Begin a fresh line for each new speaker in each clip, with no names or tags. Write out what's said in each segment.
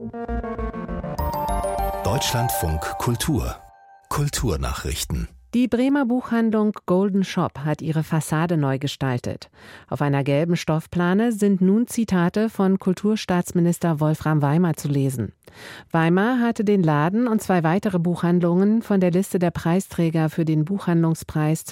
Deutschlandfunk Kultur. Kulturnachrichten.
Die Bremer Buchhandlung Golden Shop hat ihre Fassade neu gestaltet. Auf einer gelben Stoffplane sind nun Zitate von Kulturstaatsminister Wolfram Weimer zu lesen. Weimer hatte den Laden und 2 weitere Buchhandlungen von der Liste der Preisträger für den Buchhandlungspreis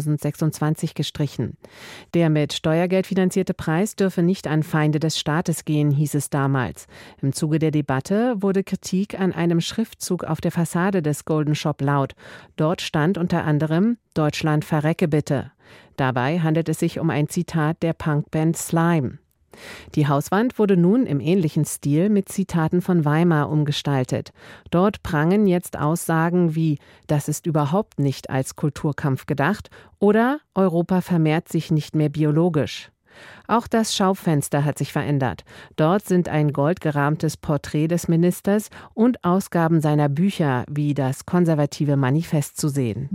2026 gestrichen. Der mit Steuergeld finanzierte Preis dürfe nicht an Feinde des Staates gehen, hieß es damals. Im Zuge der Debatte wurde Kritik an einem Schriftzug auf der Fassade des Golden Shop laut. Dort stand unter anderem »Deutschland verrecke bitte«. Dabei handelt es sich um ein Zitat der Punkband Slime. Die Hauswand wurde nun im ähnlichen Stil mit Zitaten von Weimar umgestaltet. Dort prangen jetzt Aussagen wie »Das ist überhaupt nicht als Kulturkampf gedacht« oder »Europa vermehrt sich nicht mehr biologisch«. Auch das Schaufenster hat sich verändert. Dort sind ein goldgerahmtes Porträt des Ministers und Ausgaben seiner Bücher wie das konservative Manifest zu sehen.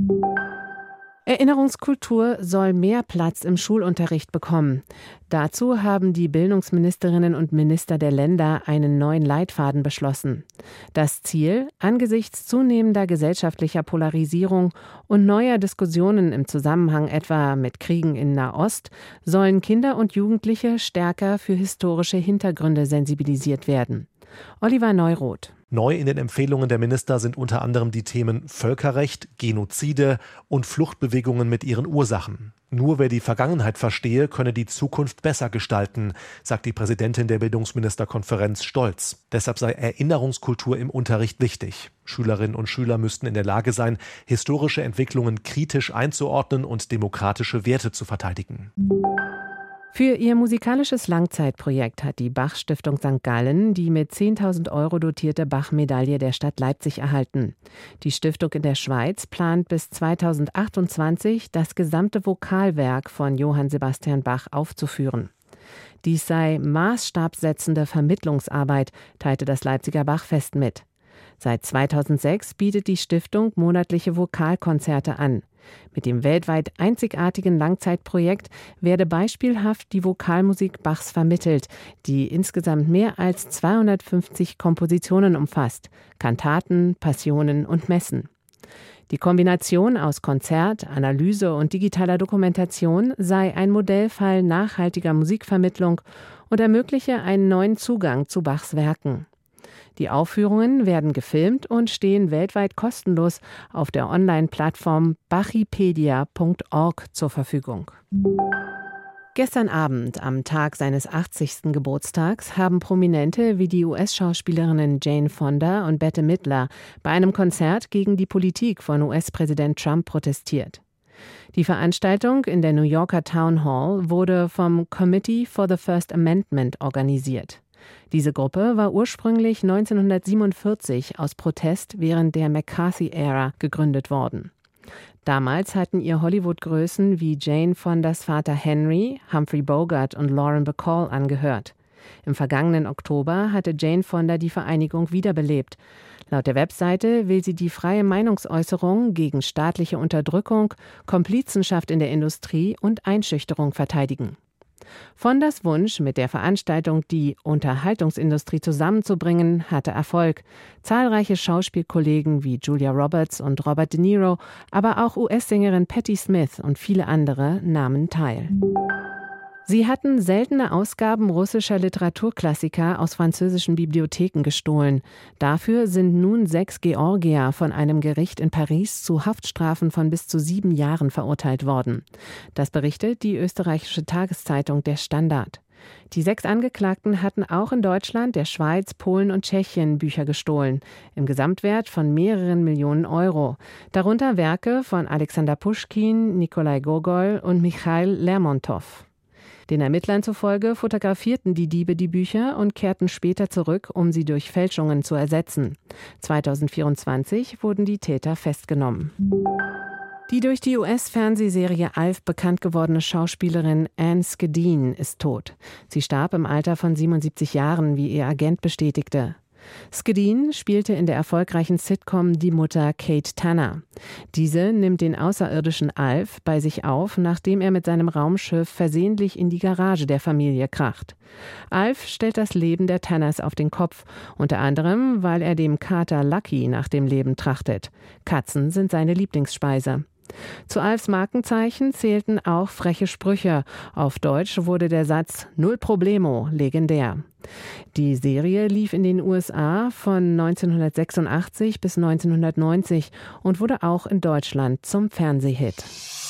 Erinnerungskultur soll mehr Platz im Schulunterricht bekommen. Dazu haben die Bildungsministerinnen und Minister der Länder einen neuen Leitfaden beschlossen. Das Ziel: Angesichts zunehmender gesellschaftlicher Polarisierung und neuer Diskussionen im Zusammenhang etwa mit Kriegen in Nahost sollen Kinder und Jugendliche stärker für historische Hintergründe sensibilisiert werden. Oliver Neuroth.
Neu in den Empfehlungen der Minister sind unter anderem die Themen Völkerrecht, Genozide und Fluchtbewegungen mit ihren Ursachen. Nur wer die Vergangenheit verstehe, könne die Zukunft besser gestalten, sagt die Präsidentin der Bildungsministerkonferenz stolz. Deshalb sei Erinnerungskultur im Unterricht wichtig. Schülerinnen und Schüler müssten in der Lage sein, historische Entwicklungen kritisch einzuordnen und demokratische Werte zu verteidigen.
Für ihr musikalisches Langzeitprojekt hat die Bach-Stiftung St. Gallen die mit 10.000 € dotierte Bach-Medaille der Stadt Leipzig erhalten. Die Stiftung in der Schweiz plant bis 2028 das gesamte Vokalwerk von Johann Sebastian Bach aufzuführen. Dies sei maßstabssetzende Vermittlungsarbeit, teilte das Leipziger Bachfest mit. Seit 2006 bietet die Stiftung monatliche Vokalkonzerte an. Mit dem weltweit einzigartigen Langzeitprojekt werde beispielhaft die Vokalmusik Bachs vermittelt, die insgesamt mehr als 250 Kompositionen umfasst, Kantaten, Passionen und Messen. Die Kombination aus Konzert, Analyse und digitaler Dokumentation sei ein Modellfall nachhaltiger Musikvermittlung und ermögliche einen neuen Zugang zu Bachs Werken. Die Aufführungen werden gefilmt und stehen weltweit kostenlos auf der Online-Plattform bachipedia.org zur Verfügung. Gestern Abend, am Tag seines 80. Geburtstags, haben Prominente wie die US-Schauspielerinnen Jane Fonda und Bette Midler bei einem Konzert gegen die Politik von US-Präsident Trump protestiert. Die Veranstaltung in der New Yorker Town Hall wurde vom Committee for the First Amendment organisiert. Diese Gruppe war ursprünglich 1947 aus Protest während der McCarthy-Ära gegründet worden. Damals hatten ihr Hollywood-Größen wie Jane Fondas Vater Henry, Humphrey Bogart und Lauren Bacall angehört. Im vergangenen Oktober hatte Jane Fonda die Vereinigung wiederbelebt. Laut der Webseite will sie die freie Meinungsäußerung gegen staatliche Unterdrückung, Komplizenschaft in der Industrie und Einschüchterung verteidigen. Fondas Wunsch, mit der Veranstaltung die Unterhaltungsindustrie zusammenzubringen, hatte Erfolg. Zahlreiche Schauspielkollegen wie Julia Roberts und Robert De Niro, aber auch US-Sängerin Patti Smith und viele andere nahmen teil. Sie hatten seltene Ausgaben russischer Literaturklassiker aus französischen Bibliotheken gestohlen. Dafür sind nun 6 Georgier von einem Gericht in Paris zu Haftstrafen von bis zu 7 Jahren verurteilt worden. Das berichtet die österreichische Tageszeitung Der Standard. Die 6 Angeklagten hatten auch in Deutschland, der Schweiz, Polen und Tschechien Bücher gestohlen, im Gesamtwert von mehreren Millionen Euro. Darunter Werke von Alexander Puschkin, Nikolai Gogol und Michail Lermontow. Den Ermittlern zufolge fotografierten die Diebe die Bücher und kehrten später zurück, um sie durch Fälschungen zu ersetzen. 2024 wurden die Täter festgenommen. Die durch die US-Fernsehserie Alf bekannt gewordene Schauspielerin Anne Skadden ist tot. Sie starb im Alter von 77 Jahren, wie ihr Agent bestätigte. Skidin spielte in der erfolgreichen Sitcom die Mutter Kate Tanner. Diese nimmt den außerirdischen Alf bei sich auf, nachdem er mit seinem Raumschiff versehentlich in die Garage der Familie kracht. Alf stellt das Leben der Tanners auf den Kopf, unter anderem, weil er dem Kater Lucky nach dem Leben trachtet. Katzen sind seine Lieblingsspeise. Zu Alfs Markenzeichen zählten auch freche Sprüche. Auf Deutsch wurde der Satz "Null Problemo" legendär. Die Serie lief in den USA von 1986 bis 1990 und wurde auch in Deutschland zum Fernsehhit.